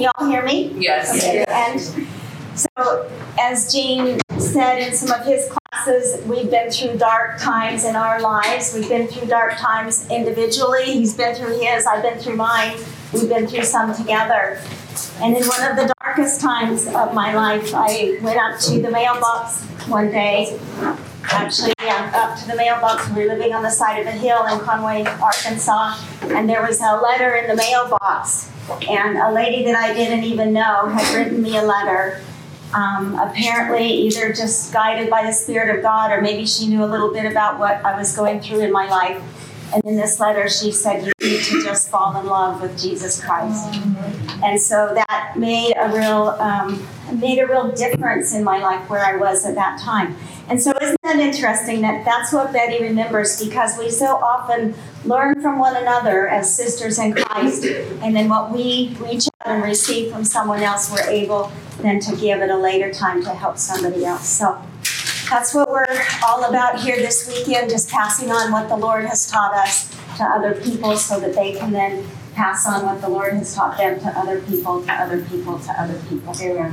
you all hear me? Yes. Okay. And so, as Gene said in some of his classes, we've been through dark times in our lives. We've been through dark times individually. He's been through his, I've been through mine. We've been through some together. And in one of the darkest times of my life, I went up to the mailbox one day. Actually, up to the mailbox. We were living on the side of a hill in Conway, Arkansas, and there was a letter in the mailbox. And a lady that I didn't even know had written me a letter, apparently either just guided by the Spirit of God, or maybe she knew a little bit about what I was going through in my life. And in this letter, she said, you need to just fall in love with Jesus Christ. And so that made a real difference in my life where I was at that time. And so isn't that interesting that that's what Betty remembers, because we so often learn from one another as sisters in Christ, and then what we reach out and receive from someone else, we're able then to give at a later time to help somebody else. So that's what we're all about here this weekend, just passing on what the Lord has taught us to other people so that they can then pass on what the Lord has taught them to other people, to other people, to other people.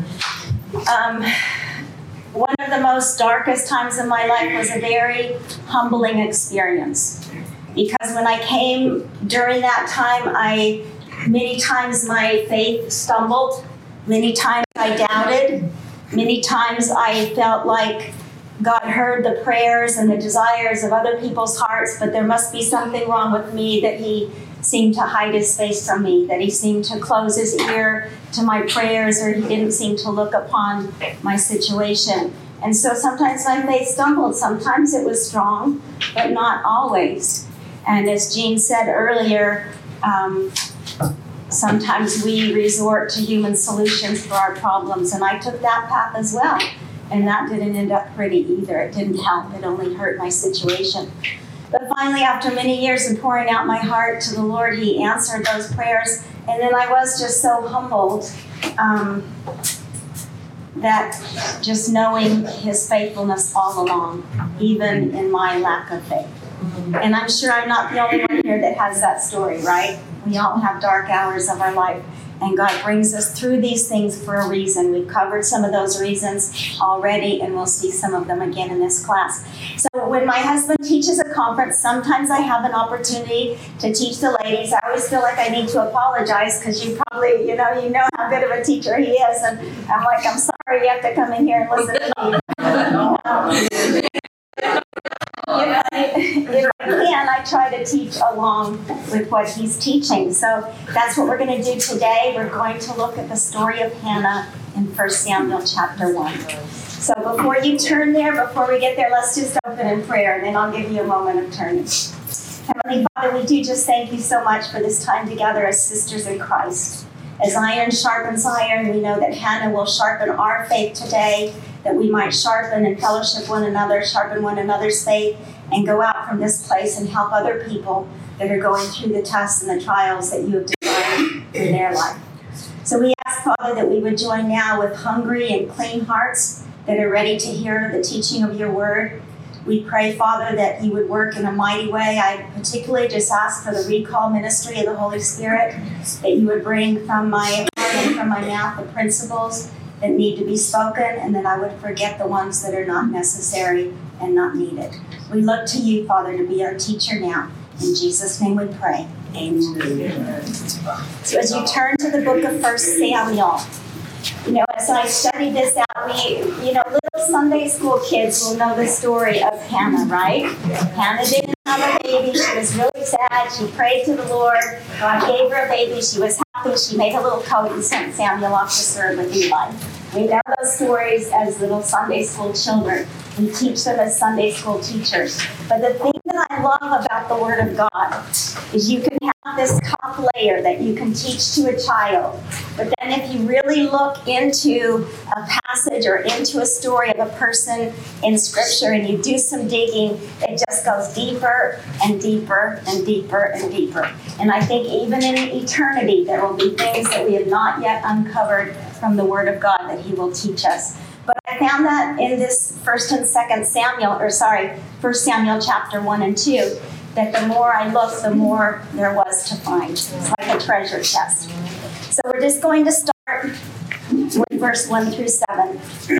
One of the most darkest times in my life was a very humbling experience. Because when I came during that time, many times my faith stumbled. Many times I doubted. Many times I felt like God heard the prayers and the desires of other people's hearts, but there must be something wrong with me, that he seemed to hide his face from me, that he seemed to close his ear to my prayers, or he didn't seem to look upon my situation. And so sometimes my faith stumbled. Sometimes it was strong, but not always. And as Jean said earlier, sometimes we resort to human solutions for our problems, and I took that path as well. And that didn't end up pretty either. It didn't help. It only hurt my situation. But finally, after many years of pouring out my heart to the Lord, he answered those prayers. And then I was just so humbled that just knowing his faithfulness all along, even in my lack of faith. And I'm sure I'm not the only one here that has that story, right? We all have dark hours of our life. And God brings us through these things for a reason. We've covered some of those reasons already, and we'll see some of them again in this class. So when my husband teaches a conference, sometimes I have an opportunity to teach the ladies. I always feel like I need to apologize, because you probably, you know how good of a teacher he is. And I'm like, I'm sorry you have to come in here and listen to me. If I can, I try to teach along with what he's teaching. So that's what we're going to do today. We're going to look at the story of Hannah in 1 Samuel chapter 1. So before you turn there, before we get there, let's just open in prayer, and then I'll give you a moment of turning. Heavenly Father, we do just thank you so much for this time together as sisters in Christ. As iron sharpens iron, we know that Hannah will sharpen our faith today, that we might sharpen and fellowship one another, sharpen one another's faith, and go out from this place and help other people that are going through the tests and the trials that you have designed in their life. So we ask, Father, that we would join now with hungry and clean hearts that are ready to hear the teaching of your word. We pray, Father, that you would work in a mighty way. I particularly just ask for the recall ministry of the Holy Spirit, that you would bring from my heart and from my mouth the principles that need to be spoken, and that I would forget the ones that are not necessary and not needed. We look to you, Father, to be our teacher now. In Jesus' name we pray. Amen. So as you turn to the book of 1 Samuel, as I studied this out, little Sunday school kids will know the story of Hannah, right? Hannah didn't have a baby. She was really sad. She prayed to the Lord. God gave her a baby. She was happy. She made a little coat and sent Samuel off to serve with Eli. We know those stories as little Sunday school children. We teach them as Sunday school teachers. But the thing that I love about the Word of God is you can have this top layer that you can teach to a child. But then if you really look into a passage or into a story of a person in Scripture and you do some digging, it just goes deeper and deeper and deeper and deeper. And I think even in eternity, there will be things that we have not yet uncovered from the Word of God that He will teach us. But I found that in this 1 Samuel chapter 1 and 2, that the more I looked, the more there was to find. It's like a treasure chest. So we're just going to start verse 1 through 7.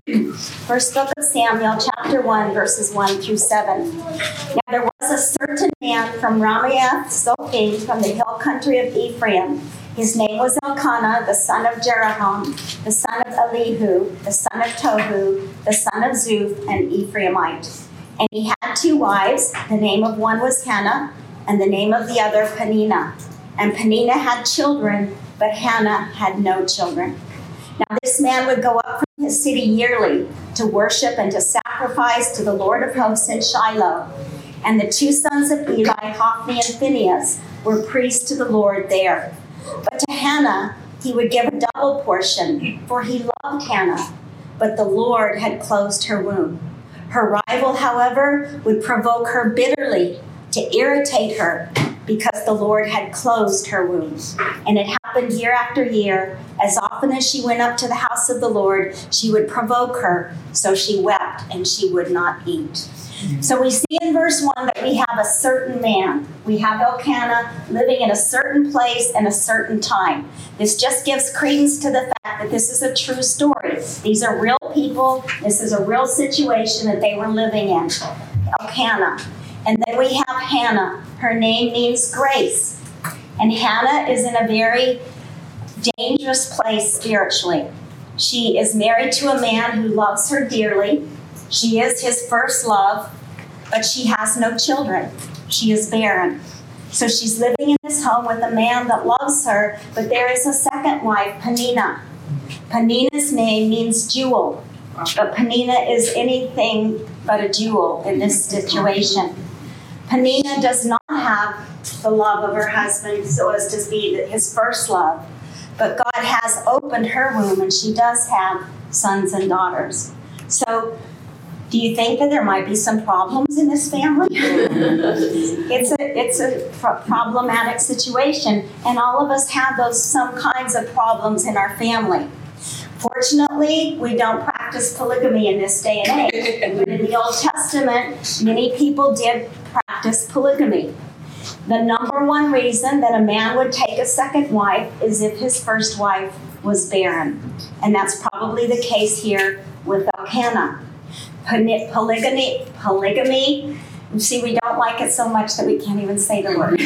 First book of Samuel, chapter 1, verses 1 through 7. Now there was a certain man from Ramath Zophim, from the hill country of Ephraim. His name was Elkanah, the son of Jeroham, the son of Elihu, the son of Tohu, the son of Zuph, an Ephraimite. And he had 2 wives. The name of one was Hannah, and the name of the other Peninnah. And Peninnah had children, but Hannah had no children. Now this man would go up from his city yearly to worship and to sacrifice to the Lord of hosts in Shiloh. And the 2 sons of Eli, Hophni and Phinehas, were priests to the Lord there. But to Hannah he would give a double portion, for he loved Hannah, but the Lord had closed her womb. Her rival, however, would provoke her bitterly to irritate her, because the Lord had closed her womb. And it happened year after year. As often as she went up to the house of the Lord, she would provoke her, so she wept and she would not eat. So we see in verse 1 that we have a certain man. We have Elkanah living in a certain place and a certain time. This just gives credence to the fact that this is a true story. These are real people. This is a real situation that they were living in. Elkanah. And then we have Hannah. Her name means grace. And Hannah is in a very dangerous place spiritually. She is married to a man who loves her dearly. She is his first love, but she has no children. She is barren. So she's living in this home with a man that loves her, but there is a second wife, Peninnah. Peninnah's name means jewel, but Peninnah is anything but a jewel in this situation. Peninnah does not have the love of her husband so as to be his first love, but God has opened her womb and she does have sons and daughters. So do you think that there might be some problems in this family? It's a problematic situation, and all of us have some kinds of problems in our family. Fortunately, we don't practice polygamy in this day and age, but in the Old Testament, many people did practice polygamy. The number one reason that a man would take a second wife is if his first wife was barren, and that's probably the case here with Elkanah. Polygamy, see, we don't like it so much that we can't even say the word.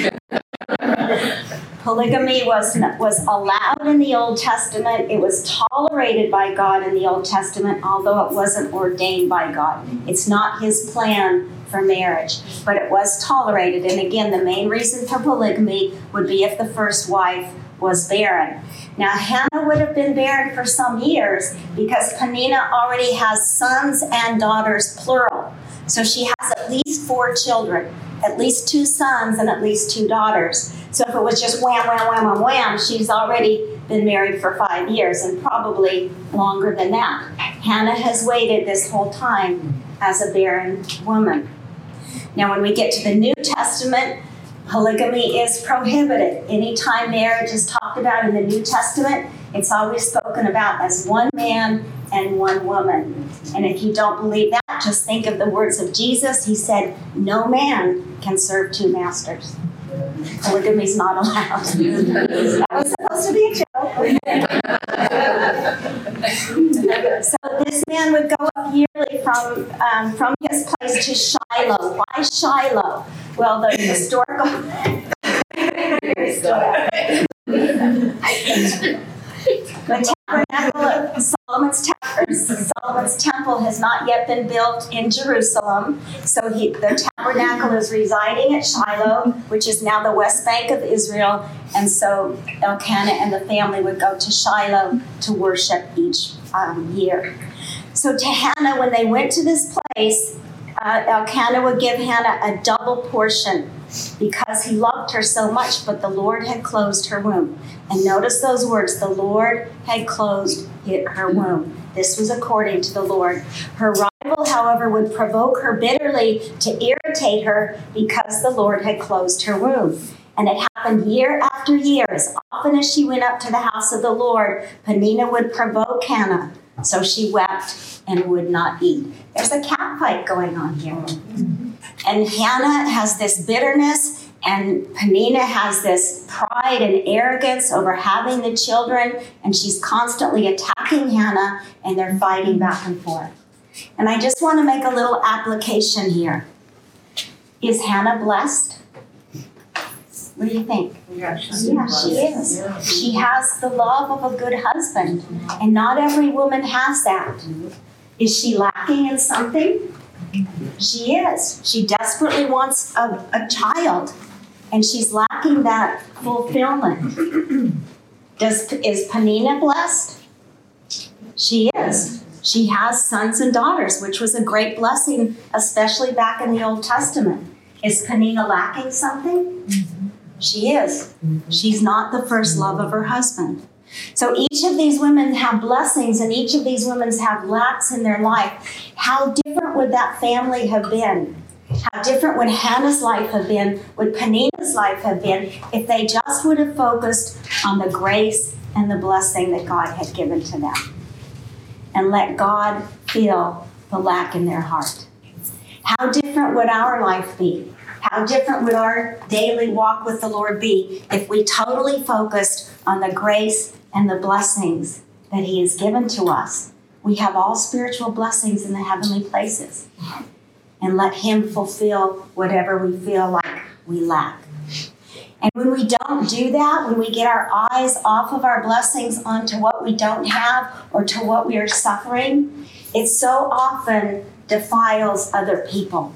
Polygamy was allowed in the Old Testament. It was tolerated by God in the Old Testament, although it wasn't ordained by God. It's not his plan for marriage, but it was tolerated. And again, the main reason for polygamy would be if the first wife was barren. Now, Hannah would have been barren for some years because Peninnah already has sons and daughters, plural. So she has at least 4 children, at least 2 sons and at least 2 daughters. So if it was just wham, wham, wham, wham, wham, she's already been married for 5 years and probably longer than that. Hannah has waited this whole time as a barren woman. Now, when we get to the New Testament, polygamy is prohibited. Anytime marriage is talked about in the New Testament, it's always spoken about as one man and one woman. And if you don't believe that, just think of the words of Jesus. He said, "No man can serve 2 masters." Polygamy is not allowed. That was supposed to be a joke. So this man would go up yearly from his place to Shiloh. Why Shiloh? Well, the historical... The tabernacle of Solomon's temple has not yet been built in Jerusalem. So the tabernacle is residing at Shiloh, which is now the West Bank of Israel. And so Elkanah and the family would go to Shiloh to worship each year. So to Hannah, when they went to this place, Elkanah would give Hannah a double portion because he loved her so much, but the Lord had closed her womb. And notice those words, the Lord had closed her womb. This was according to the Lord. Her rival, however, would provoke her bitterly to irritate her because the Lord had closed her womb. And it happened year after year. As often as she went up to the house of the Lord, Peninnah would provoke Hannah. So she wept and would not eat. There's a cat fight going on here. And Hannah has this bitterness And Peninnah has this pride and arrogance over having the children, and she's constantly attacking Hannah, and they're fighting back and forth. And I just want to make a little application here. Is Hannah blessed? What do you think? Yeah, she is. Yeah. She has the love of a good husband, and not every woman has that. Is she lacking in something? She is. She desperately wants a child, and she's lacking that fulfillment. Is Peninnah blessed? She is. She has sons and daughters, which was a great blessing, especially back in the Old Testament. Is Peninnah lacking something? She is. She's not the first love of her husband. So each of these women have blessings, and each of these women have lacks in their life. How different would that family have been? How different would Hannah's life have been, would Peninnah's life have been, if they just would have focused on the grace and the blessing that God had given to them, and let God fill the lack in their heart? How different would our life be? How different would our daily walk with the Lord be if we totally focused on the grace and the blessings that He has given to us? We have all spiritual blessings in the heavenly places. And let Him fulfill whatever we feel like we lack. And when we don't do that, when we get our eyes off of our blessings onto what we don't have or to what we are suffering, it so often defiles other people.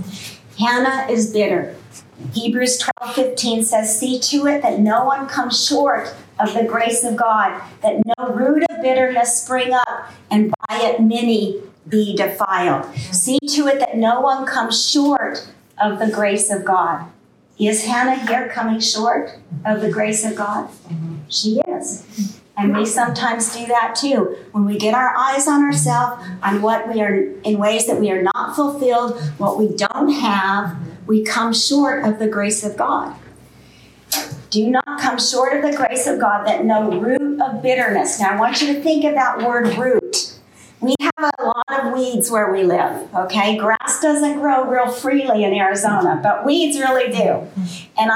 Hannah is bitter. Hebrews 12:15 says, "See to it that no one comes short of the grace of God, that no root of bitterness spring up, and by it many be defiled." See to it that no one comes short of the grace of God. Is Hannah here coming short of the grace of God? She is. And we sometimes do that too. When we get our eyes on ourselves, on what we are, in ways that we are not fulfilled, what we don't have, we come short of the grace of God. Do not come short of the grace of God, that no root of bitterness. Now I want you to think of that word root. We have a lot of weeds where we live, okay? Grass doesn't grow real freely in Arizona, but weeds really do. And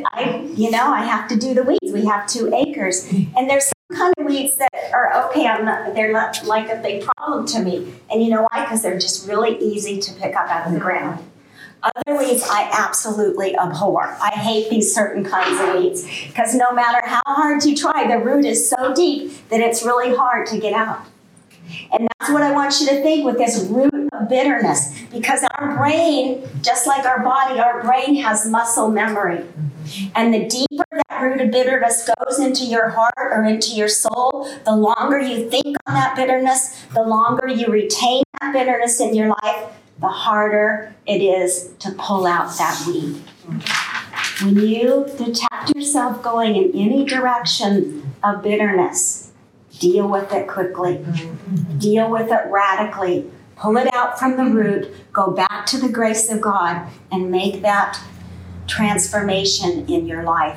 I have to do the weeds. We have 2 acres. And there's some kind of weeds that are okay. They're not like a big problem to me. And you know why? Because they're just really easy to pick up out of the ground. Other weeds I absolutely abhor. I hate these certain kinds of weeds because no matter how hard you try, the root is so deep that it's really hard to get out. And that's what I want you to think with this root of bitterness, because our brain, just like our body, our brain has muscle memory. And the deeper that root of bitterness goes into your heart or into your soul, the longer you think on that bitterness, the longer you retain that bitterness in your life, the harder it is to pull out that weed. When you detect yourself going in any direction of bitterness, deal with it quickly. Deal with it radically. Pull it out from the root. Go back to the grace of God and make that transformation in your life.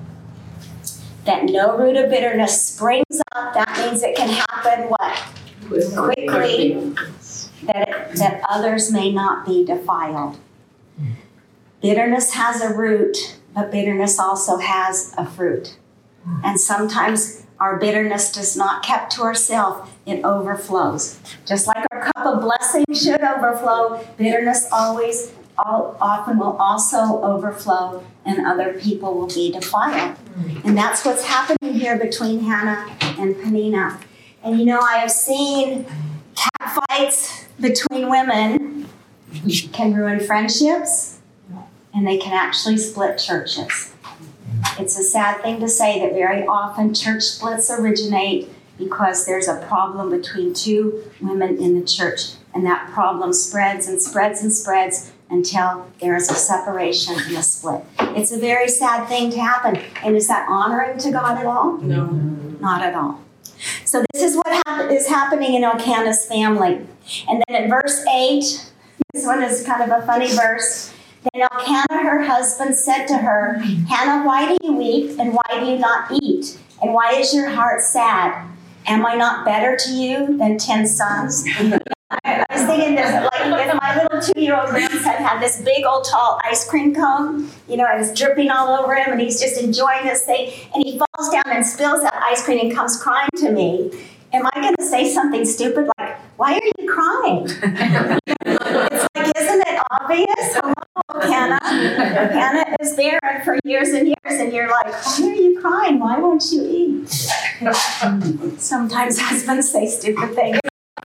That no root of bitterness springs up. That means it can happen what? Quickly. That others may not be defiled. Bitterness has a root, but bitterness also has a fruit. And sometimes our bitterness does not kept to ourselves, it overflows. Just like our cup of blessing should overflow, bitterness often will also overflow, and other people will be defiled. And that's what's happening here between Hannah and Peninnah. And I have seen cat fights between women can ruin friendships, and they can actually split churches. It's a sad thing to say that very often church splits originate because there's a problem between 2 women in the church. And that problem spreads and spreads and spreads until there is a separation and a split. It's a very sad thing to happen. And is that honoring to God at all? No. Not at all. So this is what is happening in Elkanah's family. And then in verse 8, this one is kind of a funny verse. Then Elkanah, her husband, said to her, "Hannah, why do you weep, and why do you not eat? And why is your heart sad? Am I not better to you than 10 sons?" I was thinking in this, like if my little 2-year-old grandson had this big old tall ice cream cone, and it's dripping all over him, and he's just enjoying this thing, and he falls down and spills that ice cream and comes crying to me, am I going to say something stupid like, why are you crying? It's like, isn't it obvious? Hello, Hannah. Hannah is barren for years and years, and you're like, why are you crying? Why won't you eat? Sometimes husbands say stupid things.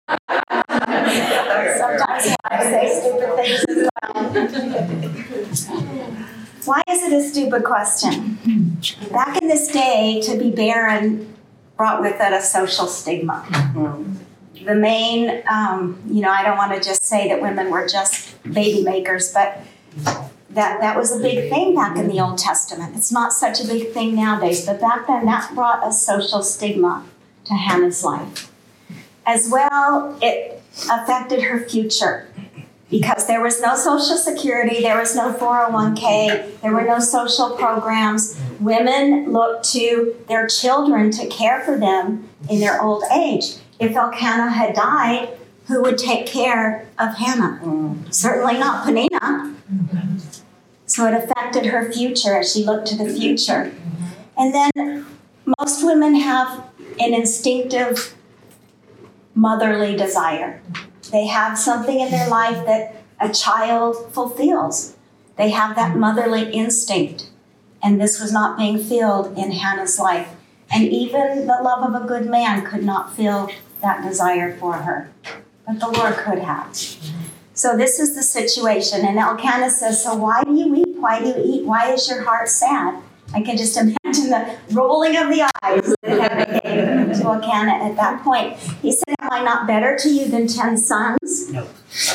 Sometimes wives say stupid things as well. Why is it a stupid question? Back in this day, to be barren brought with it a social stigma. The main, I don't want to just say that women were just baby makers, but that was a big thing back in the Old Testament. It's not such a big thing nowadays, but back then that brought a social stigma to Hannah's life. As well, it affected her future because there was no Social Security, there was no 401k, there were no social programs. Women looked to their children to care for them in their old age. If Elkanah had died, who would take care of Hannah? Certainly not Peninnah. So it affected her future as she looked to the future. And then most women have an instinctive motherly desire. They have something in their life that a child fulfills. They have that motherly instinct. And this was not being filled in Hannah's life. And even the love of a good man could not fill that desire for her. But the Lord could have. So this is the situation. And Elkanah says, so why do you weep? Why do you eat? Why is your heart sad? I can just imagine the rolling of the eyes that Hannah gave to Elkanah at that point. He said, am I not better to you than 10 sons? No.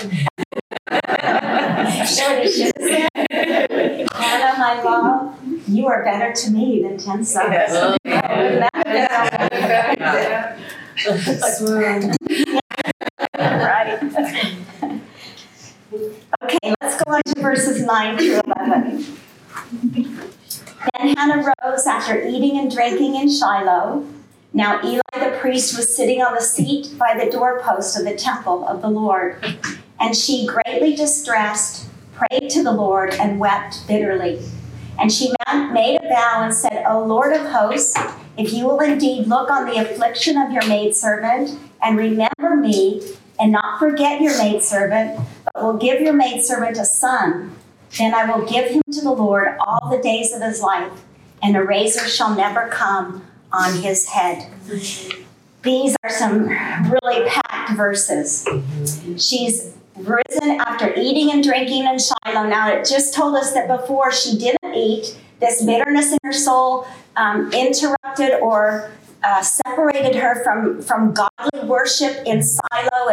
What he should have said. Hannah, my love, you are better to me than 10 sons. Right. Okay, let's go on to verses 9 through 11. Then Hannah rose after eating and drinking in Shiloh. Now Eli the priest was sitting on the seat by the doorpost of the temple of the Lord. And she, greatly distressed, prayed to the Lord and wept bitterly. And she made a vow and said, O Lord of hosts, if you will indeed look on the affliction of your maidservant and remember me and not forget your maidservant, but will give your maidservant a son, then I will give him to the Lord all the days of his life, and a razor shall never come on his head. These are some really packed verses. She's risen after eating and drinking in Shiloh. Now, it just told us that before she didn't eat. This bitterness in her soul interrupted or separated her from godly worship in Shiloh.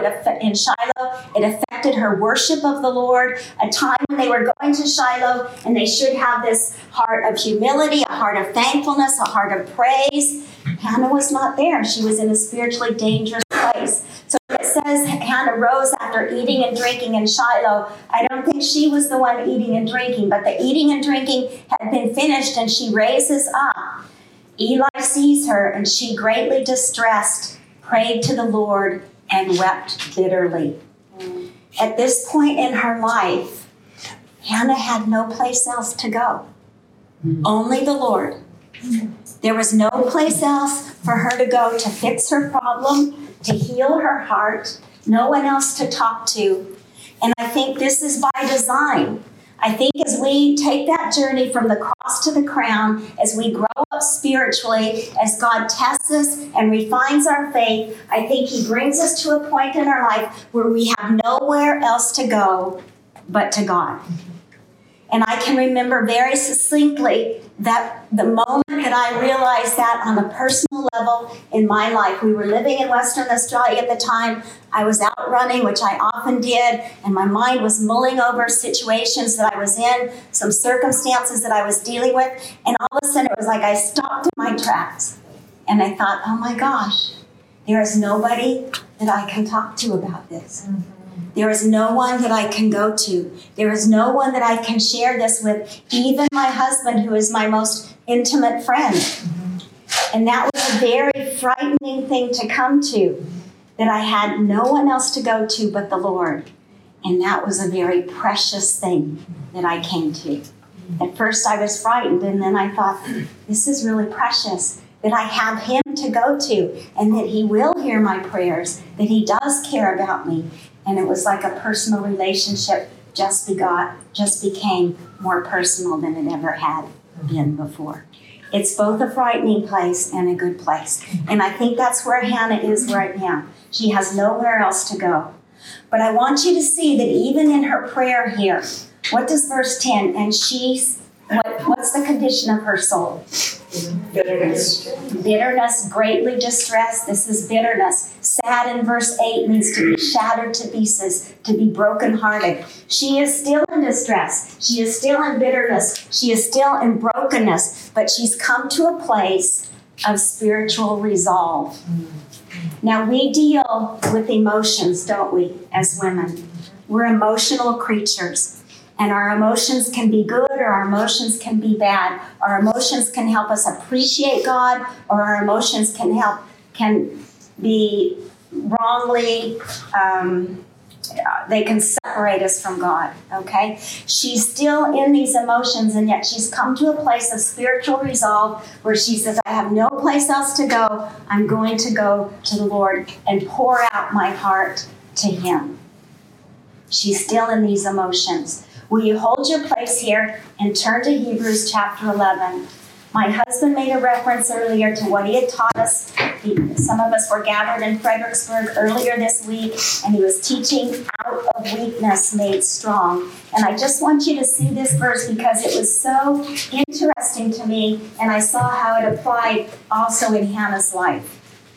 It affected her worship of the Lord. A time when they were going to Shiloh, and they should have this heart of humility, a heart of thankfulness, a heart of praise. Hannah was not there. She was in a spiritually dangerous place. So it says Hannah rose after eating and drinking in Shiloh. I don't think she was the one eating and drinking, but the eating and drinking had been finished, and she raises up. Eli sees her, and she, greatly distressed, prayed to the Lord and wept bitterly. At this point in her life, Hannah had no place else to go. Only the Lord. There was no place else for her to go to fix her problem, to heal her heart, no one else to talk to. And I think this is by design. I think as we take that journey from the cross to the crown, as we grow up spiritually, as God tests us and refines our faith, I think he brings us to a point in our life where we have nowhere else to go but to God. And I can remember very succinctly that the moment that I realized that on a personal level in my life. We were living in Western Australia at the time. I was out running, which I often did, and my mind was mulling over situations that I was in, some circumstances that I was dealing with, and all of a sudden it was like I stopped in my tracks. And I thought, oh my gosh, there is nobody that I can talk to about this. There is no one that I can go to. There is no one that I can share this with, even my husband, who is my most intimate friend. And that was a very frightening thing to come to. that I had no one else to go to but the Lord. And that was a very precious thing that I came to. At first I was frightened, and then I thought, this is really precious, that I have him to go to, and that he will hear my prayers, that he does care about me. And it was like a personal relationship just became more personal than it ever had been before. It's both a frightening place and a good place. And I think that's where Hannah is right now. She has nowhere else to go. But I want you to see that even in her prayer here, what does verse 10, and what's the condition of her soul? Bitterness. Bitterness, greatly distressed. This is bitterness. Sad in verse 8 means to be shattered to pieces, to be brokenhearted. She is still in distress. She is still in bitterness. She is still in brokenness, but she's come to a place of spiritual resolve. Now, we deal with emotions, don't we, as women? We're emotional creatures. And our emotions can be good or our emotions can be bad. Our emotions can help us appreciate God, or our emotions can be wrongly, they can separate us from God, okay? She's still in these emotions, and yet she's come to a place of spiritual resolve where she says, I have no place else to go. I'm going to go to the Lord and pour out my heart to him. She's still in these emotions. Will you hold your place here and turn to Hebrews chapter 11? My husband made a reference earlier to what he had taught us. Some of us were gathered in Fredericksburg earlier this week, and he was teaching out of weakness made strong. And I just want you to see this verse because it was so interesting to me, and I saw how it applied also in Hannah's life.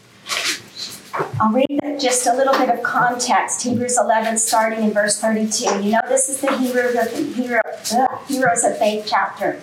I'll read just a little bit of context. Hebrews 11, starting in verse 32. You know, this is the Heroes of Faith chapter.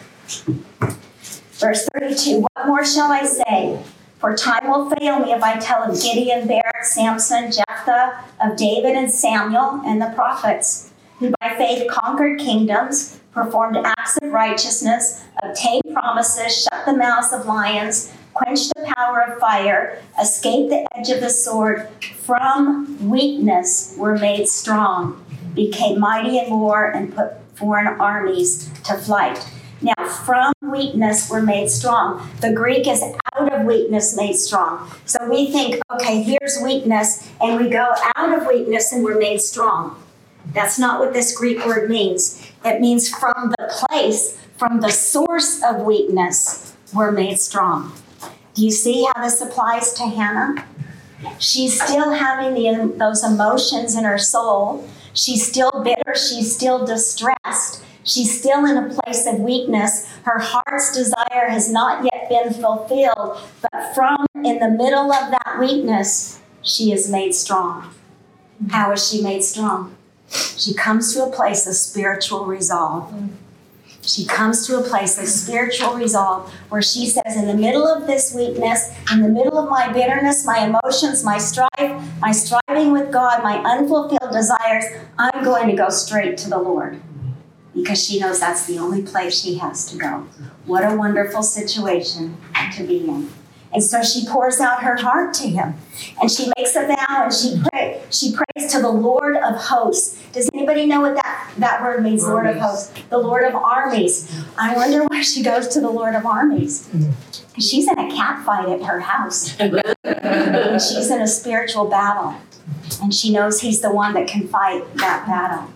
Verse 32, what more shall I say? For time will fail me if I tell of Gideon, Barak, Samson, Jephthah, of David and Samuel and the prophets, who by faith conquered kingdoms, performed acts of righteousness, obtained promises, shut the mouths of lions, quenched the power of fire, escaped the edge of the sword, from weakness were made strong, became mighty in war, and put foreign armies to flight. Now, from weakness were made strong. The Greek is out of weakness made strong. So we think, okay, here's weakness, and we go out of weakness and we're made strong. That's not what this Greek word means. It means from the place, from the source of weakness, we're made strong. Do you see how this applies to Hannah? She's still having those emotions in her soul. She's still bitter. She's still distressed. She's still in a place of weakness. Her heart's desire has not yet been fulfilled. But from in the middle of that weakness, she is made strong. How is she made strong? She comes to a place of spiritual resolve. She comes to a place of spiritual resolve where she says, in the middle of this weakness, in the middle of my bitterness, my emotions, my strife, my striving with God, my unfulfilled desires, I'm going to go straight to the Lord. Because she knows that's the only place she has to go. What a wonderful situation to be in. And so she pours out her heart to him. And she makes a vow and she prays to the Lord of hosts. Does anybody know what that word means, Lord of hosts? The Lord of armies. I wonder why she goes to the Lord of armies. Because she's in a cat fight at her house. And she's in a spiritual battle. And she knows he's the one that can fight that battle.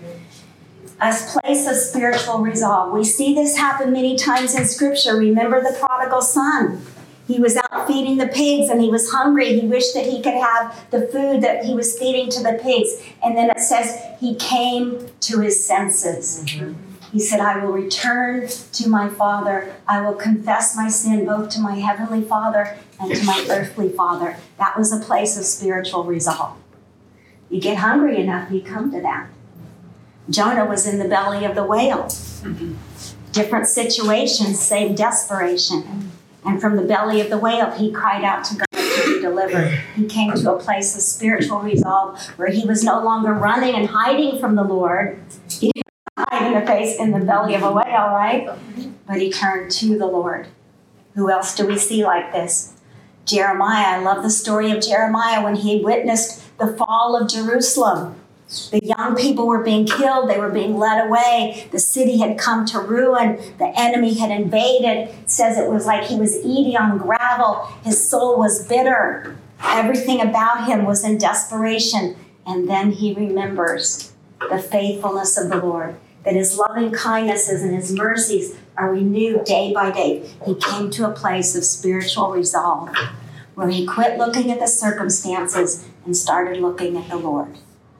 A place of spiritual resolve. We see this happen many times in Scripture. Remember the prodigal son. He was out feeding the pigs and he was hungry. He wished that he could have the food that he was feeding to the pigs. And then it says he came to his senses. Mm-hmm. He said, I will return to my father. I will confess my sin both to my heavenly Father and to my earthly father. That was a place of spiritual resolve. You get hungry enough, you come to that. Jonah was in the belly of the whale. Mm-hmm. Different situations, same desperation. And from the belly of the whale, he cried out to God to be delivered. He came to a place of spiritual resolve where he was no longer running and hiding from the Lord. He didn't hide in the belly of a whale, right? But he turned to the Lord. Who else do we see like this? Jeremiah, I love the story of Jeremiah when he witnessed the fall of Jerusalem. The young people were being killed. They were being led away. The city had come to ruin. The enemy had invaded. It says it was like he was eating on gravel. His soul was bitter. Everything about him was in desperation. And then he remembers the faithfulness of the Lord, that his loving kindnesses and his mercies are renewed day by day. He came to a place of spiritual resolve where he quit looking at the circumstances and started looking at the Lord.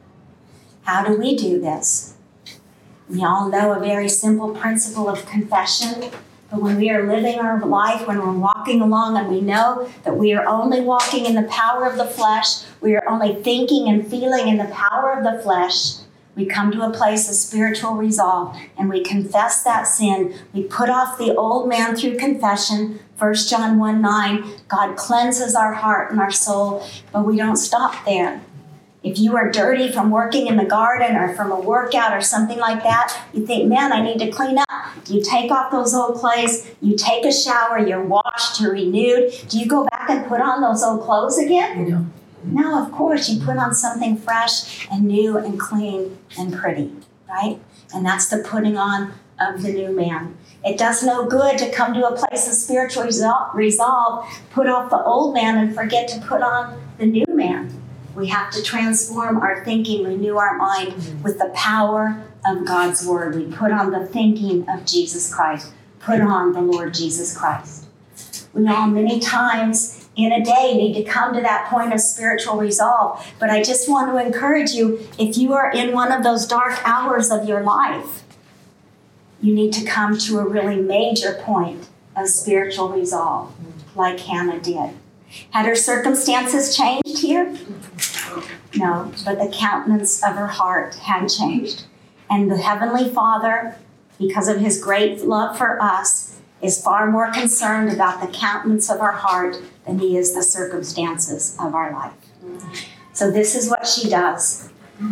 How do we do this? We all know a very simple principle of confession, but when we are living our life, when we're walking along and we know that we are only walking in the power of the flesh, we are only thinking and feeling in the power of the flesh, we come to a place of spiritual resolve and we confess that sin. We put off the old man through confession. 1 John 1:9, God cleanses our heart and our soul, but we don't stop there. If you are dirty from working in the garden or from a workout or something like that, you think, man, I need to clean up. You take off those old clothes, you take a shower, you're washed, you're renewed. Do you go back and put on those old clothes again? No, of course, you put on something fresh and new and clean and pretty, right? And that's the putting on of the new man. It does no good to come to a place of spiritual resolve, put off the old man and forget to put on the new man. We have to transform our thinking, renew our mind with the power of God's word. We put on the thinking of Jesus Christ. Put on the Lord Jesus Christ. We all many times in a day need to come to that point of spiritual resolve. But I just want to encourage you, if you are in one of those dark hours of your life, you need to come to a really major point of spiritual resolve, like Hannah did. Had her circumstances changed here? No, but the countenance of her heart had changed. And the Heavenly Father, because of his great love for us, is far more concerned about the countenance of our heart than he is the circumstances of our life. So this is what she does.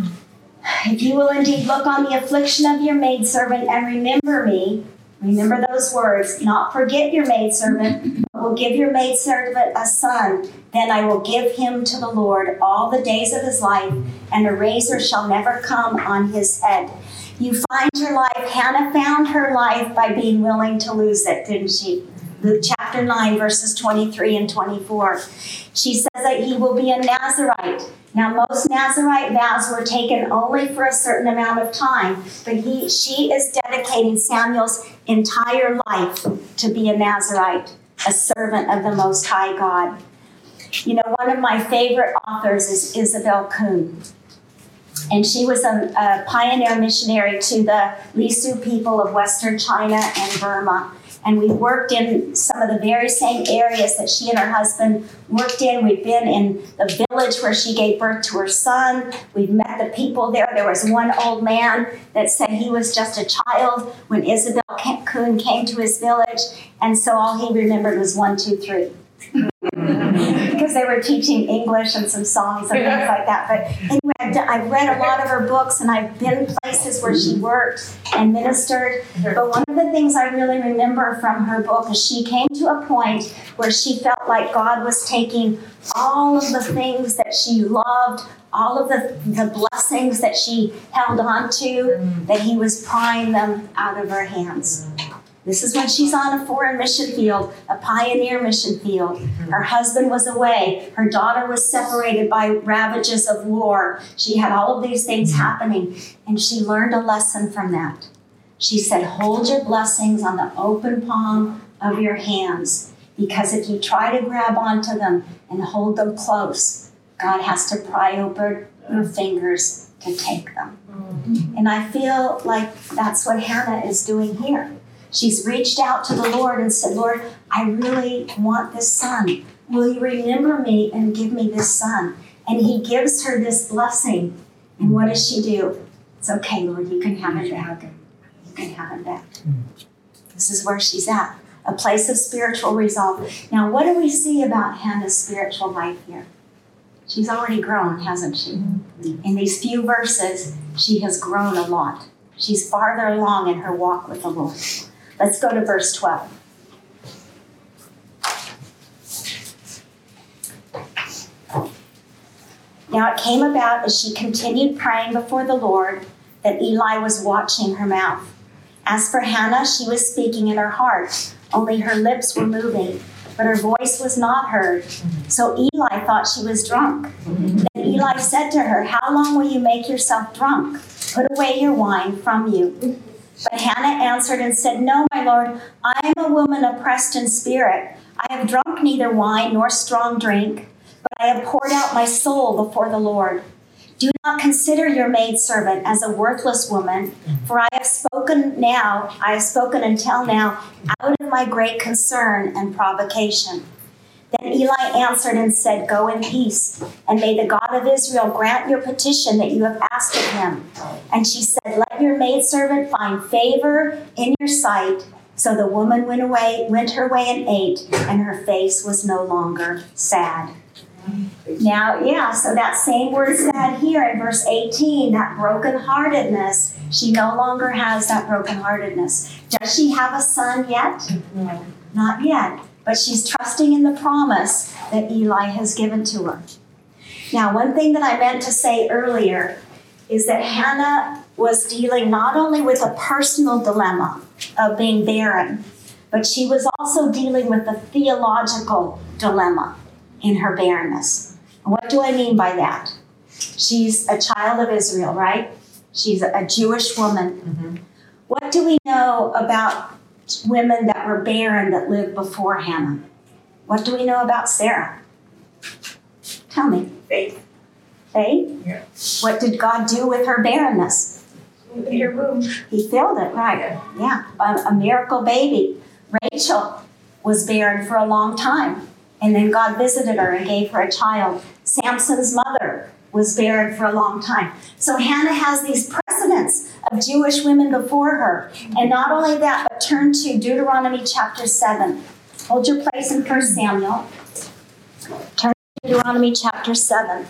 If you will indeed look on the affliction of your maidservant and remember me, remember those words, not forget your maidservant, but will give your maidservant a son. Then I will give him to the Lord all the days of his life, and a razor shall never come on his head. You find your life. Hannah found her life by being willing to lose it, didn't she? Luke chapter 9, verses 23 and 24. She says that he will be a Nazirite. Now, most Nazirite vows were taken only for a certain amount of time, but she is dedicating Samuel's entire life to be a Nazirite, a servant of the Most High God. You know, one of my favorite authors is Isabel Kuhn. And she was a pioneer missionary to the Lisu people of Western China and Burma. And we worked in some of the very same areas that she and her husband worked in. We've been in the village where she gave birth to her son. We've met the people there. There was one old man that said he was just a child when Isabel Kuhn came to his village. And so all he remembered was 1, 2, 3. Because they were teaching English and some songs and things like that. But anyway, I've read a lot of her books and I've been places where she worked and ministered. But one of the things I really remember from her book is she came to a point where she felt like God was taking all of the things that she loved, all of the blessings that she held on to, that he was prying them out of her hands. This is when she's on a foreign mission field, a pioneer mission field. Her husband was away. Her daughter was separated by ravages of war. She had all of these things happening, and she learned a lesson from that. She said, hold your blessings on the open palm of your hands, because if you try to grab onto them and hold them close, God has to pry open your fingers to take them. And I feel like that's what Hannah is doing here. She's reached out to the Lord and said, Lord, I really want this son. Will you remember me and give me this son? And he gives her this blessing. And what does she do? It's okay, Lord, you can have it back. You can have it back. This is where she's at, a place of spiritual resolve. Now, what do we see about Hannah's spiritual life here? She's already grown, hasn't she? In these few verses, she has grown a lot. She's farther along in her walk with the Lord. Let's go to verse 12. Now it came about as she continued praying before the Lord that Eli was watching her mouth. As for Hannah, she was speaking in her heart, only her lips were moving, but her voice was not heard. So Eli thought she was drunk. Then Eli said to her, "How long will you make yourself drunk? Put away your wine from you." But Hannah answered and said, "No, my Lord, I am a woman oppressed in spirit. I have drunk neither wine nor strong drink, but I have poured out my soul before the Lord. Do not consider your maidservant as a worthless woman, for I have spoken until now out of my great concern and provocation." Then Eli answered and said, "Go in peace, and may the God of Israel grant your petition that you have asked of him." And she said, "Let your maidservant find favor in your sight." So the woman went her way and ate, and her face was no longer sad. Now, so that same word sad here in verse 18, that brokenheartedness, she no longer has that brokenheartedness. Does she have a son yet? No. Not yet, but she's trusting in the promise that Eli has given to her. Now, one thing that I meant to say earlier is that Hannah was dealing not only with a personal dilemma of being barren, but she was also dealing with a theological dilemma in her barrenness. What do I mean by that? She's a child of Israel, right? She's a Jewish woman. Mm-hmm. What do we know about women that were barren that lived before Hannah? What do we know about Sarah? Tell me. Faith. Faith? Yeah. What did God do with her barrenness? In her womb. He filled it, right? Yeah. A miracle baby. Rachel was barren for a long time. And then God visited her and gave her a child. Samson's mother was barren for a long time. So Hannah has these precedents of Jewish women before her. And not only that, but turn to Deuteronomy chapter 7. Hold your place in 1 Samuel. Turn to Deuteronomy chapter 7.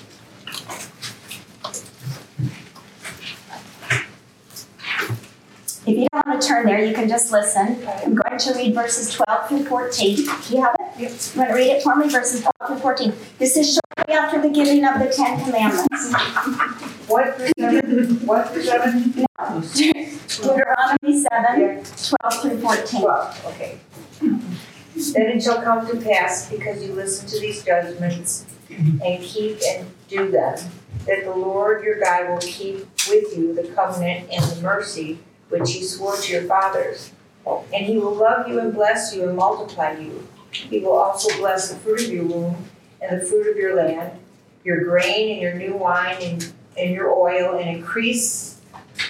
If you don't want to turn there, you can just listen. I'm going to read verses 12 through 14. Do you have it? Yes. You want to read it for me? Verses 12 through 14. This is shortly after the giving of the Ten Commandments. What through 7? What through 7? No. Deuteronomy 7, 12 through 14. 12, okay. Then it shall come to pass, because you listen to these judgments and keep and do them, that the Lord your God will keep with you the covenant and the mercy which he swore to your fathers. And he will love you and bless you and multiply you. He will also bless the fruit of your womb and the fruit of your land, your grain and your new wine and your oil, and increase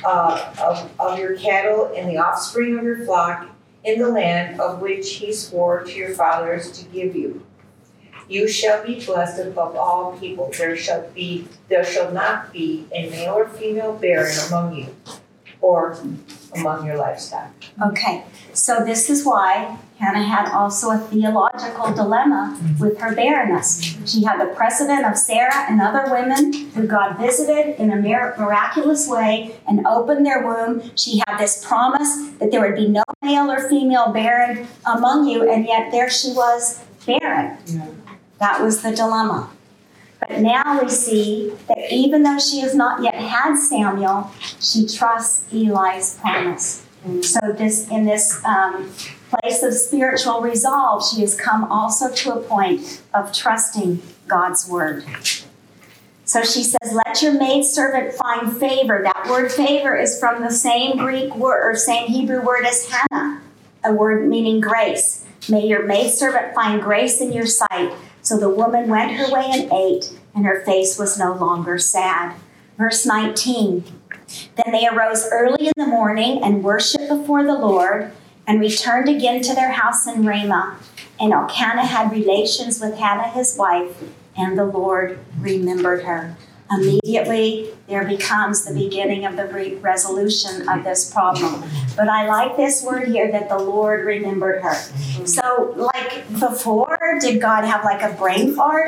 of your cattle and the offspring of your flock in the land of which he swore to your fathers to give you. You shall be blessed above all people. There shall not be a male or female barren among you, or among your livestock. Okay, so this is why Hannah had also a theological dilemma with her barrenness. She had the precedent of Sarah and other women who God visited in a miraculous way and opened their womb. She had this promise that there would be no male or female barren among you, and yet there she was barren. Yeah. That was the dilemma. But now we see that even though she has not yet had Samuel, she trusts Eli's promise. So in this place of spiritual resolve, she has come also to a point of trusting God's word. So she says, "Let your maidservant find favor." That word favor is from the same Greek word or same Hebrew word as Hannah, a word meaning grace. "May your maidservant find grace in your sight." So the woman went her way and ate, and her face was no longer sad. Verse 19. Then they arose early in the morning and worshipped before the Lord, and returned again to their house in Ramah. And Elkanah had relations with Hannah his wife, and the Lord remembered her. Immediately, there becomes the beginning of the resolution of this problem. But I like this word here, that the Lord remembered her. So, like before, did God have like a brain fart?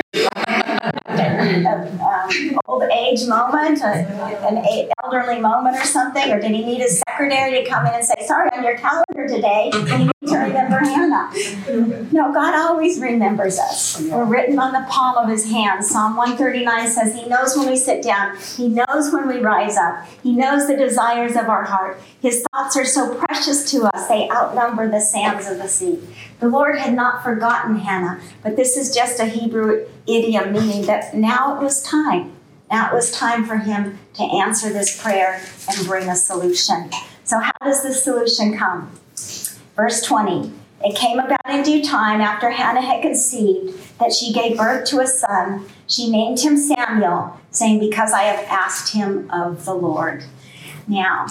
An old age moment, an elderly moment or something? Or did he need his secretary to come in and say, "Sorry, on your calendar today, we need to remember Hannah. No, God always remembers us. We're written on the palm of His hand. Psalm 139 says He knows when we sit down. He knows when we rise up. He knows the desires of our heart. His thoughts are so precious to us, they outnumber the sands of the sea. The Lord had not forgotten Hannah, but this is just a Hebrew idiom meaning that now it was time. Now it was time for Him to answer this prayer and bring a solution. So how does this solution come? Verse 20, it came about in due time after Hannah had conceived that she gave birth to a son. She named him Samuel, saying, because I have asked him of the Lord. Now,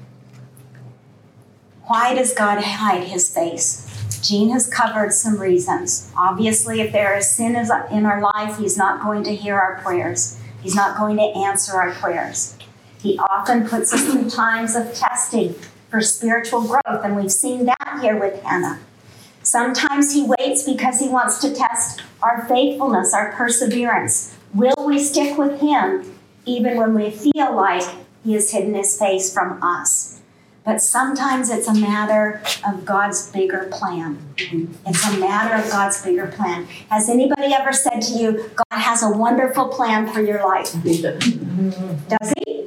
why does God hide His face? Jean has covered some reasons. Obviously, if there is sin in our life, He's not going to hear our prayers. He's not going to answer our prayers. He often puts us through times of testing for spiritual growth, and we've seen that here with Hannah. Sometimes He waits because He wants to test our faithfulness, our perseverance. Will we stick with Him even when we feel like He has hidden His face from us? But sometimes it's a matter of God's bigger plan. It's a matter of God's bigger plan. Has anybody ever said to you, God has a wonderful plan for your life? Does He?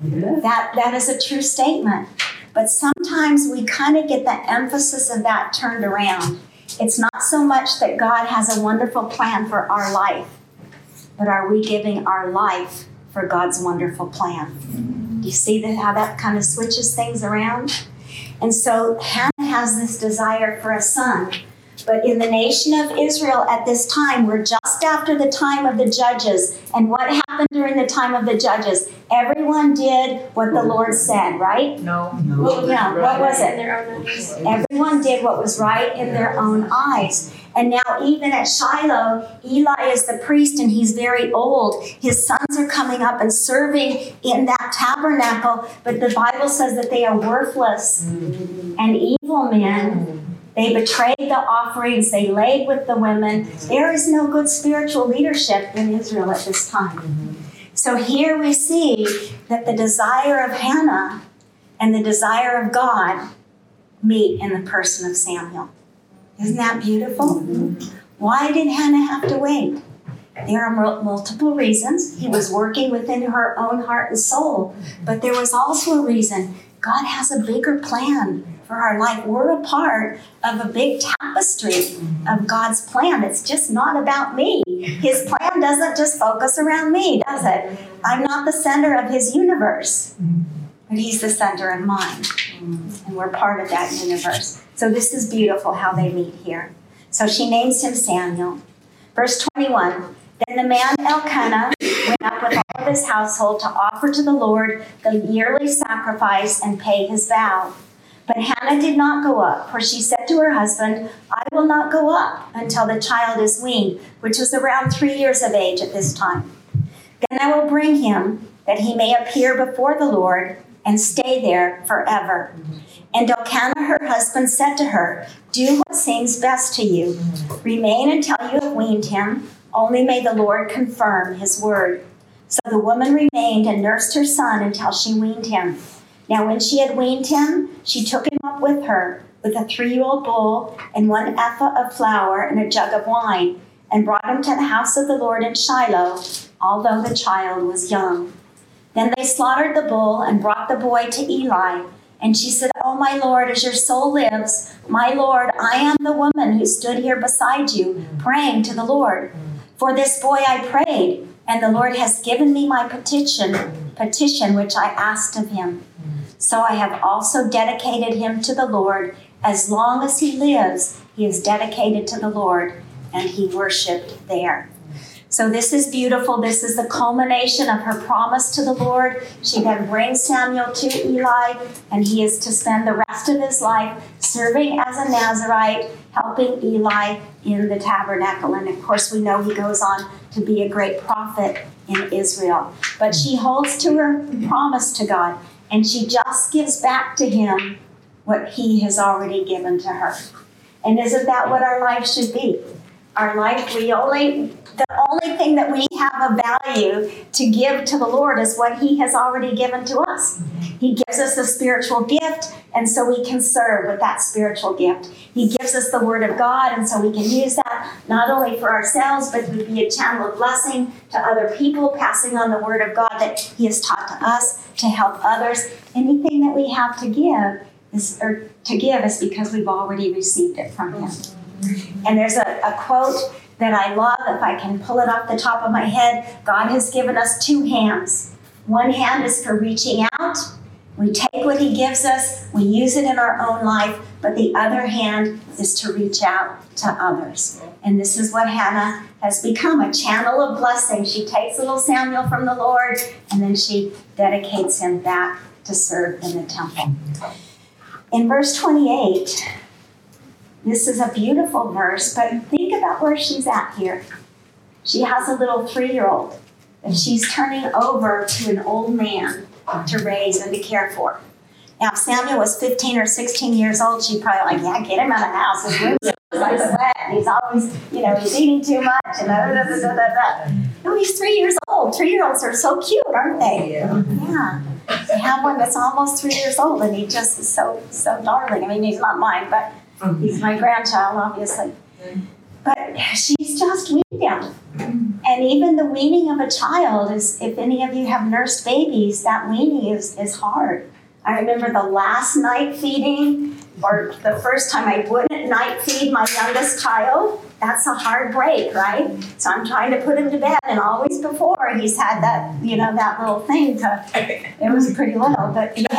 That is a true statement. But sometimes we kind of get the emphasis of that turned around. It's not so much that God has a wonderful plan for our life, but are we giving our life for God's wonderful plan? Do you see how that kind of switches things around? And so Hannah has this desire for a son. But in the nation of Israel at this time, we're just after the time of the judges. And what happened during the time of the judges? Everyone did what the Lord said, right? No. What was it? Everyone did what was right in their own eyes. And now even at Shiloh, Eli is the priest and he's very old. His sons are coming up and serving in that tabernacle. But the Bible says that they are worthless and evil men. They betrayed the offerings. They laid with the women. There is no good spiritual leadership in Israel at this time. So here we see that the desire of Hannah and the desire of God meet in the person of Samuel. Isn't that beautiful? Why did Hannah have to wait? There are multiple reasons. He was working within her own heart and soul. But there was also a reason. God has a bigger plan for our life. We're a part of a big tapestry of God's plan. It's just not about me. His plan doesn't just focus around me, does it? I'm not the center of His universe, but He's the center of mine. And we're part of that universe. So this is beautiful how they meet here. So she names him Samuel. Verse 21, then the man Elkanah went up with all of his household to offer to the Lord the yearly sacrifice and pay his vow. But Hannah did not go up, for she said to her husband, I will not go up until the child is weaned, which was around 3 years of age at this time. Then I will bring him, that he may appear before the Lord and stay there forever. And Elkanah, her husband, said to her, do what seems best to you. Remain until you have weaned him. Only may the Lord confirm His word. So the woman remained and nursed her son until she weaned him. Now when she had weaned him, she took him up with her with a 3-year-old bull and 1 ephah of flour and a jug of wine, and brought him to the house of the Lord in Shiloh, although the child was young. Then they slaughtered the bull and brought the boy to Eli. And she said, oh, my Lord, as your soul lives, my Lord, I am the woman who stood here beside you, praying to the Lord. For this boy I prayed, and the Lord has given me my petition which I asked of him. So I have also dedicated him to the Lord. As long as he lives, he is dedicated to the Lord, and he worshiped there. So this is beautiful. This is the culmination of her promise to the Lord. She then brings Samuel to Eli, and he is to spend the rest of his life serving as a Nazirite, helping Eli in the tabernacle. And of course, we know he goes on to be a great prophet in Israel. But she holds to her promise to God, and she just gives back to him what he has already given to her. And isn't that what our life should be? Our life, the only thing that we have of value to give to the Lord is what He has already given to us. He gives us a spiritual gift, and so we can serve with that spiritual gift. He gives us the Word of God, and so we can use that not only for ourselves, but to be a channel of blessing to other people, passing on the Word of God that He has taught to us to help others. Anything that we have to give is because we've already received it from Him. And there's a quote that I love, if I can pull it off the top of my head. God has given us two hands. One hand is for reaching out. We take what He gives us, we use it in our own life, but the other hand is to reach out to others. And this is what Hannah has become, a channel of blessing. She takes little Samuel from the Lord, and then she dedicates him back to serve in the temple. In verse 28, this is a beautiful verse, but think about where she's at here. She has a little 3-year-old that she's turning over to an old man to raise and to care for. Now, if Samuel was 15 or 16 years old, she'd probably get him out of the house. His room's like sweat, and he's always, he's eating too much, and No, he's 3 years old. 3-year-olds are so cute, aren't they? Yeah. I have one that's almost 3 years old, and he just is so darling. I mean, he's not mine, but he's my grandchild, obviously. But she's just weaned him. And even the weaning of a child is, if any of you have nursed babies, that weaning is hard. I remember the last night feeding, or the first time I wouldn't night feed my youngest child. That's a hard break, right? So I'm trying to put him to bed, and always before he's had that, that little thing it was pretty little, but he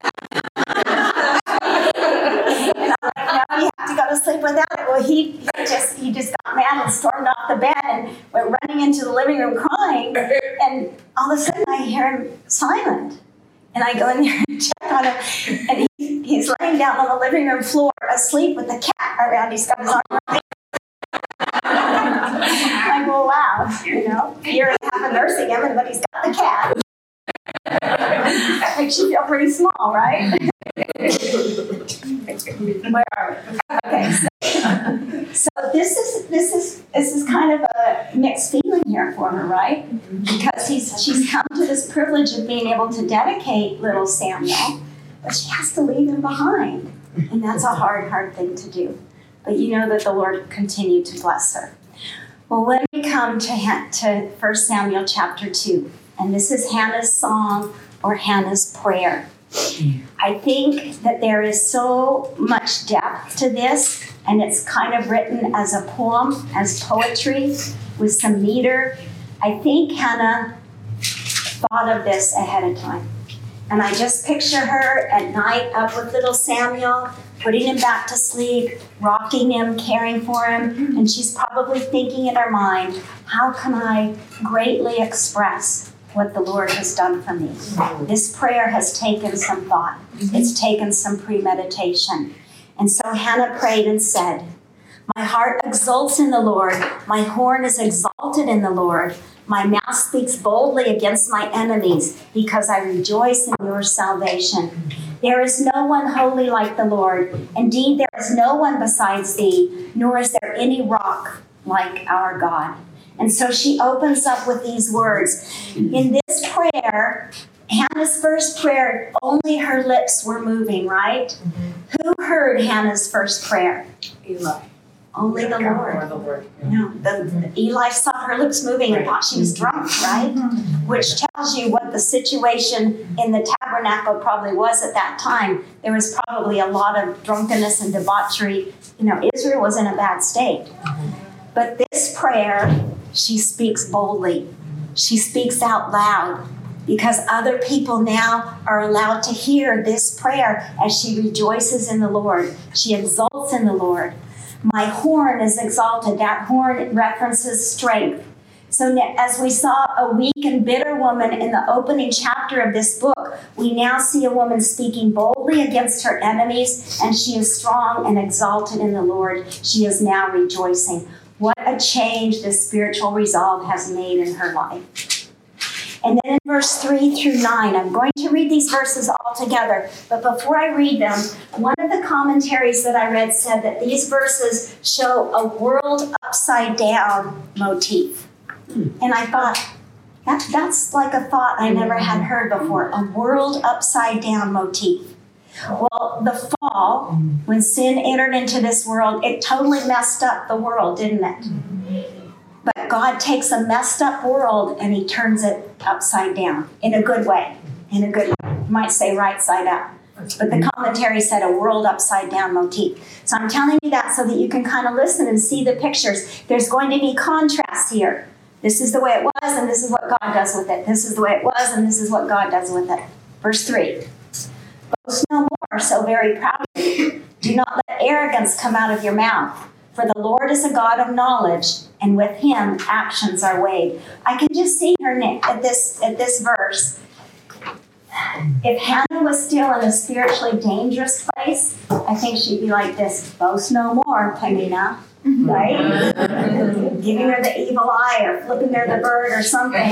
you have to go to sleep without it. Well, he just got mad and stormed off the bed and went running into the living room crying. And all of a sudden, I hear him silent. And I go in there and check on him. And he's laying down on the living room floor asleep with the cat around. He's got his arm around. I go, wow, year and a half of nursing him, but he's got the cat. That makes you feel pretty small, right? Where are we? Okay, so this is kind of a mixed feeling here for her, right? Because she's come to this privilege of being able to dedicate little Samuel, but she has to leave him behind, and that's a hard thing to do. But you know that the Lord continued to bless her. Well, when we come to 1 Samuel chapter 2, and this is Hannah's song or Hannah's prayer. I think that there is so much depth to this, and it's kind of written as a poem, as poetry, with some meter. I think Hannah thought of this ahead of time. And I just picture her at night up with little Samuel, putting him back to sleep, rocking him, caring for him, and she's probably thinking in her mind, how can I greatly express what the Lord has done for me? This prayer has taken some thought. It's taken some premeditation. And so Hannah prayed and said, my heart exults in the Lord. My horn is exalted in the Lord. My mouth speaks boldly against my enemies because I rejoice in your salvation. There is no one holy like the Lord. Indeed, there is no one besides thee, nor is there any rock like our God. And so she opens up with these words. In this prayer, Hannah's first prayer, only her lips were moving, right? Mm-hmm. Who heard Hannah's first prayer? Eli. Only the Lord. No, Eli saw her lips moving and thought she was drunk, right? Which tells you what the situation in the tabernacle probably was at that time. There was probably a lot of drunkenness and debauchery. Israel was in a bad state. But this prayer, she speaks boldly. She speaks out loud because other people now are allowed to hear this prayer as she rejoices in the Lord. She exults in the Lord. My horn is exalted. That horn references strength. So as we saw a weak and bitter woman in the opening chapter of this book, we now see a woman speaking boldly against her enemies, and she is strong and exalted in the Lord. She is now rejoicing. What a change this spiritual resolve has made in her life. And then in verse 3 through 9, I'm going to read these verses all together. But before I read them, one of the commentaries that I read said that these verses show a world upside down motif. And I thought, that's like a thought I never had heard before, a world upside down motif. Well, the fall, when sin entered into this world, it totally messed up the world, didn't it? But God takes a messed up world and he turns it upside down in a good way. In a good way. You might say right side up. But the commentary said a world upside down motif. So I'm telling you that so that you can kind of listen and see the pictures. There's going to be contrast here. This is the way it was and this is what God does with it. This is the way it was and this is what God does with it. Verse 3. Boast no more so very proudly. Do not let arrogance come out of your mouth. For the Lord is a God of knowledge, and with him actions are weighed. I can just see her at this verse. If Hannah was still in a spiritually dangerous place, I think she'd be like this, boast no more, Penina, right? Giving her the evil eye or flipping her the bird or something.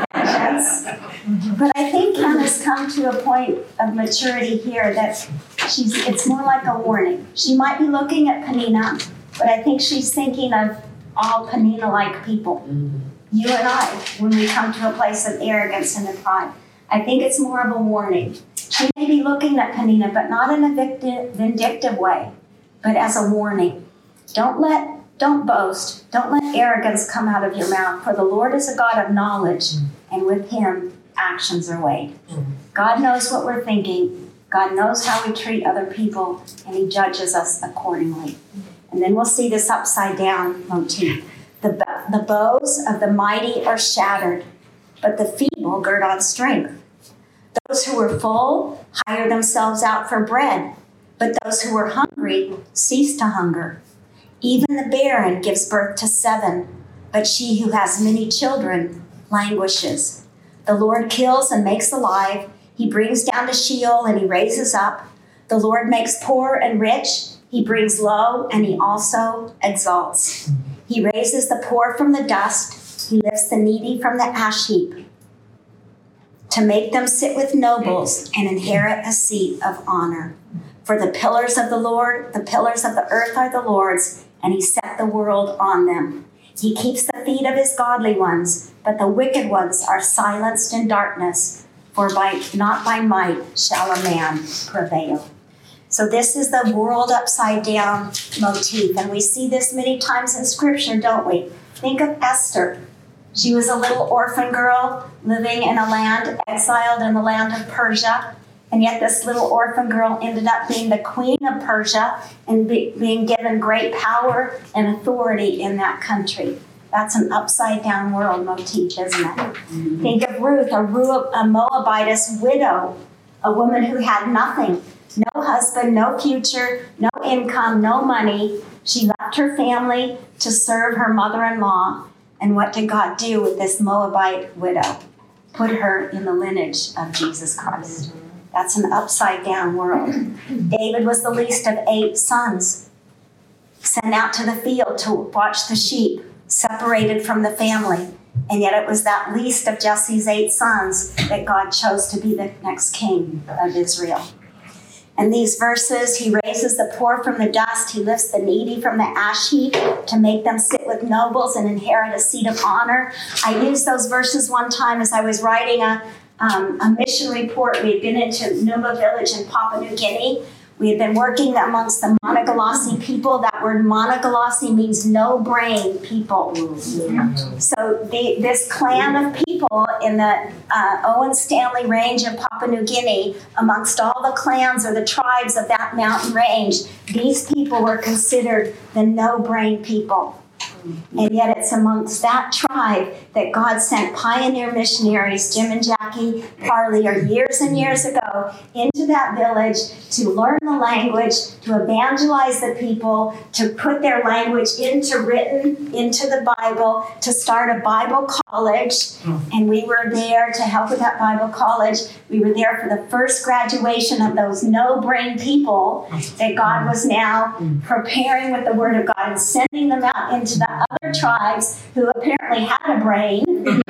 But I think Hannah's come to a point of maturity here that it's more like a warning. She might be looking at Penina, but I think she's thinking of all Penina-like people. You and I, when we come to a place of arrogance and pride. I think it's more of a warning. She may be looking at Penina, but not in a vindictive way, but as a warning. Don't boast. Don't let arrogance come out of your mouth, for the Lord is a God of knowledge, and with him actions are weighed. God knows what we're thinking. God knows how we treat other people, and he judges us accordingly. And then we'll see this upside down motif. The bows of the mighty are shattered, but the feeble gird on strength. Those who were full hire themselves out for bread, but those who were hungry cease to hunger. Even the barren gives birth to 7, but she who has many children languishes. The Lord kills and makes alive. He brings down to Sheol and he raises up. The Lord makes poor and rich. He brings low and he also exalts. He raises the poor from the dust. He lifts the needy from the ash heap to make them sit with nobles and inherit a seat of honor. For the pillars of the Lord, the pillars of the earth are the Lord's, and he set the world on them. He keeps the feet of his godly ones, but the wicked ones are silenced in darkness, for not by might shall a man prevail. So this is the world upside down motif, and we see this many times in Scripture, don't we? Think of Esther. She was a little orphan girl living in a land, exiled in the land of Persia, and yet this little orphan girl ended up being the queen of Persia and being given great power and authority in that country. That's an upside down world motif, isn't it? Think of Ruth, a Moabitess widow, a woman who had nothing. No husband, no future, no income, no money. She left her family to serve her mother-in-law. And what did God do with this Moabite widow? Put her in the lineage of Jesus Christ. That's an upside down world. David was the least of 8 sons, sent out to the field to watch the sheep, separated from the family. And yet it was that least of Jesse's 8 sons that God chose to be the next king of Israel. And these verses, he raises the poor from the dust. He lifts the needy from the ash heap to make them sit with nobles and inherit a seat of honor. I used those verses one time as I was writing a mission report. We had been into Numba village in Papua New Guinea. We had been working amongst the Monogalasi people. That word Monogalasi means no brain people. So this clan of people in the Owen Stanley range of Papua New Guinea, amongst all the clans or the tribes of that mountain range, these people were considered the no brain people. And yet it's amongst that tribe that God sent pioneer missionaries, Jim and Jackie Parlier, years and years ago, into that village to learn the language, to evangelize the people, to put their language written into the Bible, to start a Bible college. And we were there to help with that Bible college. We were there for the first graduation of those no-brain people that God was now preparing with the Word of God and sending them out into the other tribes who apparently had a brain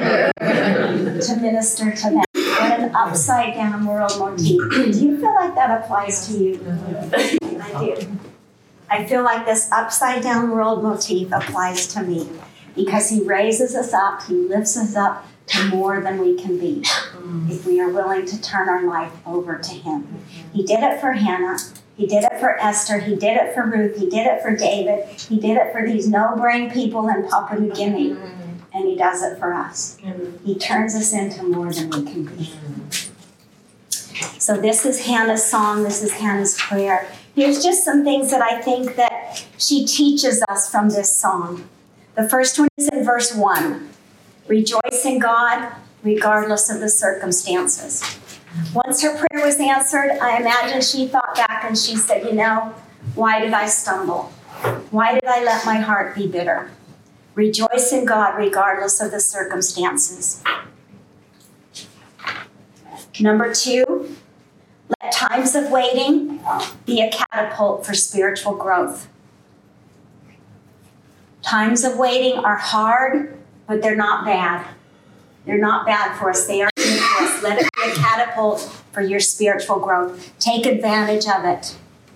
to minister to them. What an upside down world motif. Do you feel like that applies to you? I do. I feel like this upside down world motif applies to me. because he raises us up, he lifts us up to more than we can be if we are willing to turn our life over to him. He did it for Hannah. He did it for Esther. He did it for Ruth. He did it for David. He did it for these no-brain people in Papua New Guinea. And he does it for us. He turns us into more than we can be. So this is Hannah's song. This is Hannah's prayer. Here's just some things that I think that she teaches us from this song. The first one is in verse 1. Rejoice in God regardless of the circumstances. Once her prayer was answered, I imagine she thought back and she said, why did I stumble? Why did I let my heart be bitter? Rejoice in God regardless of the circumstances. Number 2, let times of waiting be a catapult for spiritual growth. Times of waiting are hard, but they're not bad. They're not bad for us. They are good for us. Let it be a catapult for your spiritual growth. Take advantage of it.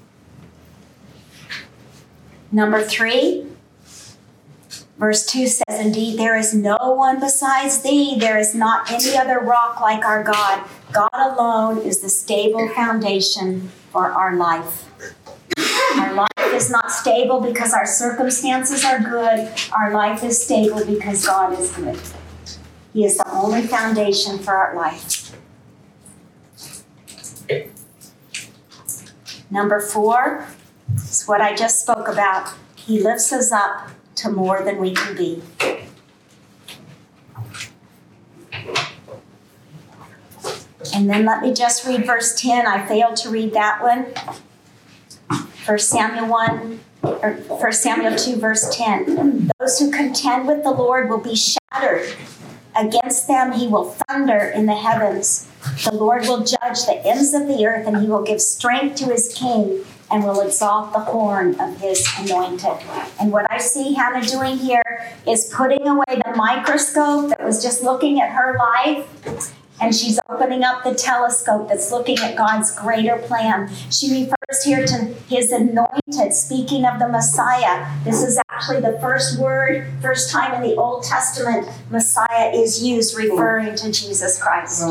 Number 3, verse 2 says, indeed, there is no one besides thee. There is not any other rock like our God. God alone is the stable foundation for our life. Our life is not stable because our circumstances are good. Our life is stable because God is good. He is the only foundation for our life. Number 4 is what I just spoke about. He lifts us up to more than we can be. And then let me just read verse 10. I failed to read that one. 1 Samuel 2, verse 10. Those who contend with the Lord will be shattered. Against them he will thunder in the heavens. The Lord will judge the ends of the earth, and he will give strength to his king and will exalt the horn of his anointed. And what I see Hannah doing here is putting away the microscope that was just looking at her life, and she's opening up the telescope that's looking at God's greater plan. She refers here to his anointed, speaking of the Messiah. This is actually the first time in the Old Testament Messiah is used referring to Jesus Christ.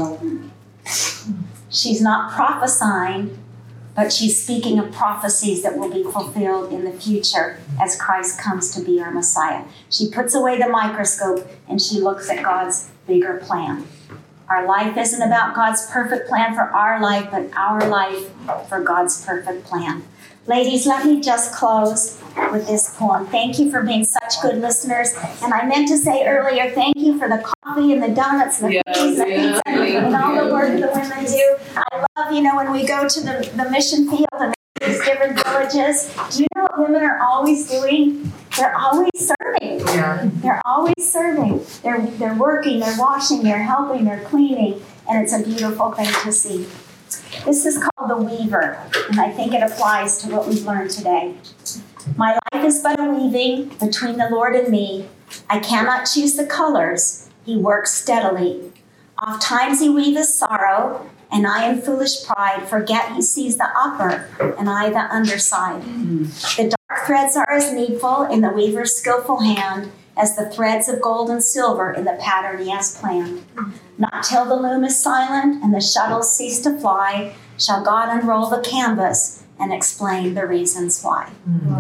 She's not prophesying, but she's speaking of prophecies that will be fulfilled in the future as Christ comes to be our Messiah. She puts away the microscope and she looks at God's bigger plan. Our life isn't about God's perfect plan for our life, but our life for God's perfect plan. Ladies, let me just close with this poem. Thank you for being such good listeners. And I meant to say earlier, thank you for the coffee and the donuts and the cookies and the pizza and all the work the women do. I love, when we go to the mission field and these different villages, do you know what women are always doing? They're always serving. Yeah. They're always serving. They're working, they're washing, they're helping, they're cleaning, and it's a beautiful thing to see. This is called the weaver, and I think it applies to what we've learned today. My life is but a weaving between the Lord and me. I cannot choose the colors. He works steadily. Oft times he weaveth sorrow, and I in foolish pride forget he sees the upper, and I the underside. The dark threads are as needful in the weaver's skillful hand as the threads of gold and silver in the pattern he has planned. Not till the loom is silent and the shuttles cease to fly shall God unroll the canvas and explain the reasons why.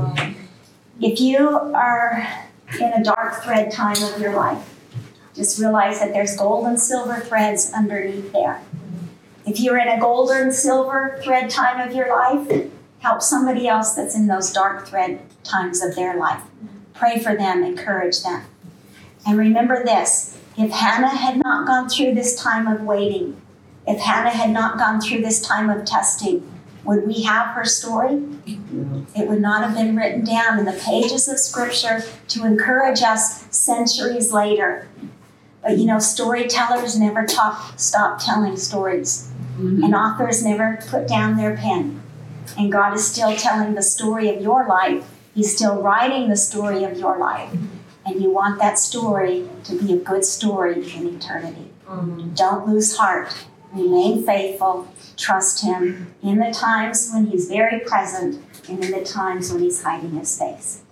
If you are in a dark thread time of your life, just realize that there's gold and silver threads underneath there. If you're in a gold and silver thread time of your life, help somebody else that's in those dark thread times of their life. Pray for them, encourage them. And remember this, if Hannah had not gone through this time of waiting, if Hannah had not gone through this time of testing, would we have her story? It would not have been written down in the pages of Scripture to encourage us centuries later. But storytellers never stop telling stories. And authors never put down their pen. And God is still telling the story of your life. He's still writing the story of your life. And you want that story to be a good story in eternity. Don't lose heart. Remain faithful. Trust him in the times when he's very present and in the times when he's hiding his face.